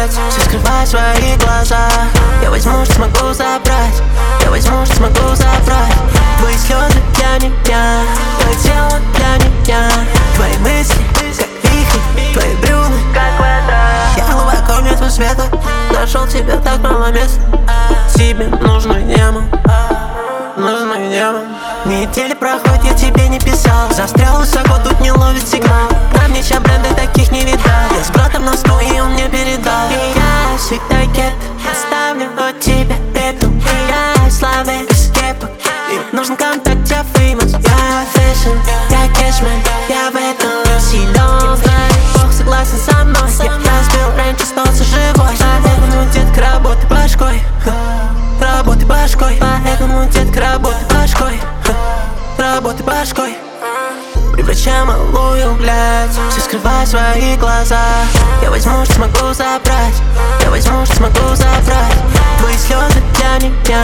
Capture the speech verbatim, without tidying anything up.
блядь. Все скрывай свои глаза. Я возьму, что смогу забрать. Я возьму, что смогу забрать. Твои слезы для меня, твое тело для меня. Твои мысли, как вихри, твои брюны, как вода. Я глубоко внизу света, нашел тебя так мало места. Тебе нужную нему, нужную нему. Недели проходят, я тебе не писал. Застрял высоко, тут не ловит сигнал. На мне ща бренды таких не видал. Я с братом на сто, и он мне передал. И я всегда get, оставлю от тебя эту. И я славы без кепок. И нужен контакт, я famous. Я fashion, я кэшмен. Я в этом силен, знаю. Бог согласен со мной. Я разбил раньше, остался живой. Поэтому, детка, работай башкой. Работай башкой. Поэтому, детка, работай башкой. Работай башкой. Превращай малую, блядь. Все скрывай свои глаза. Я возьму, что смогу забрать. Я возьму, что смогу забрать. Твои слезы для меня.